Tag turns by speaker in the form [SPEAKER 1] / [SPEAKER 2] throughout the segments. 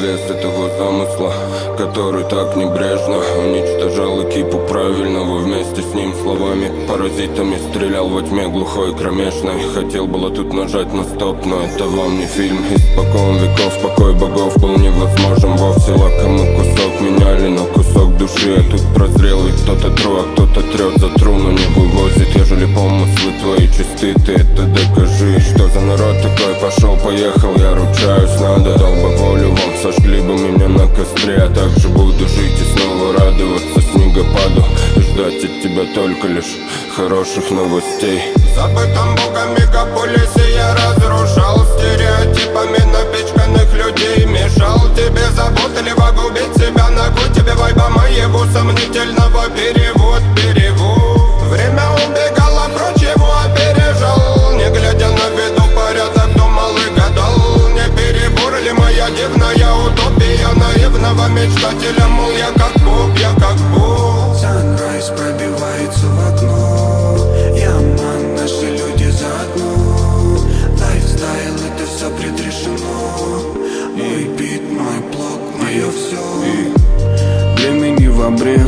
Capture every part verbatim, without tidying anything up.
[SPEAKER 1] вес этого замысла, который так небрежно уничтожал экипу правильного вместе с ним словами. Паразитами стрелял во тьме глухой кромешной. Хотел было тут нажать на стоп, но это вам не фильм. Испокон веков покой богов был невозможен вовсе. Лакомый кусок меняли на кусок души. А тут прозрел, ведь кто-то тру, а кто-то трет за тру, но не вывозит. Ежели помыслы твои чисты, ты это докажи. Что за народ такой? Пошел, поехал, я ручаюсь, надо. Дал бы волю вам, сожгли бы меня на костре. А также буду жить и снова радоваться снегопаду и ждать от тебя только лишь хороших новостей.
[SPEAKER 2] В забытом богом мегаполисе я разрушал стереотипами напичканных людей. Мешал тебе заботливо губить себя, ногу тебе вайба моего сомнительного. Перевод, перевод. Время убегало прочь, его опережал. Не глядя на виду порядок, думал и гадал. Не перебор ли моя дивная утопия наивного мечтателя? Мол, я как бог, я как бог.
[SPEAKER 3] Санрайз пробивается в окно. Я ман, наши люди заодно. Лайфстайл, это все предрешено. Мой бит, мой блог, мое все. И времени в обрез.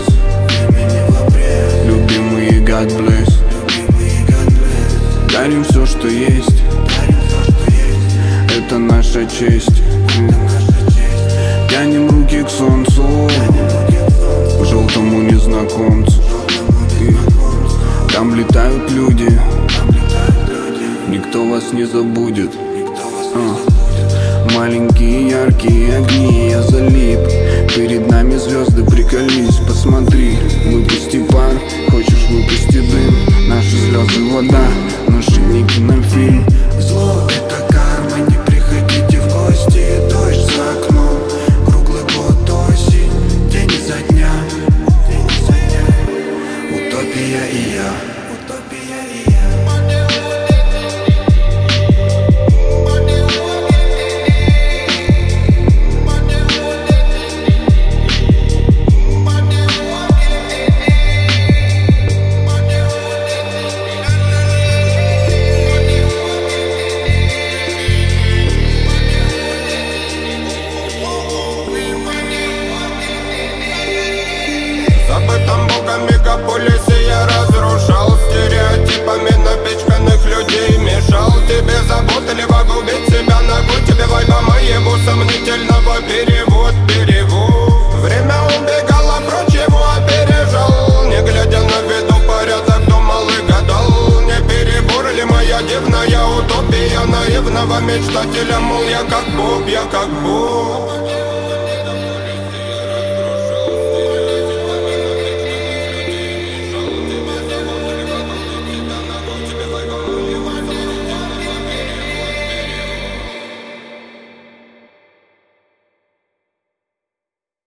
[SPEAKER 3] Любимые God bless. Дарим все, что есть. Это наша честь. Тянем руки к солнцу, к желтому незнакомцу. И там летают люди. Никто вас не забудет. а. Маленькие яркие огни, я залип. Перед нами звезды, приколись, посмотри. Выпусти пар, хочешь выпусти дым. Наши слезы вода, наши не кинофильм. Зло это карма, не приходите в гости. Дождь за окном, круглый год осень. День изо дня, день изо дня. Утопия и я, утопия и я.
[SPEAKER 2] Забытом богом мегаполисе я разрушал стереотипами напичканных людей. Мешал тебе заботливо губить себя, ногу тебе вайба моего сомнительного. Перевод, перевод. Время убегало прочь, его опережал. Не глядя на виду порядок, думал и гадал. Не перебор ли моя дивная утопия наивного мечтателя? Мол, я как бог, я как бог.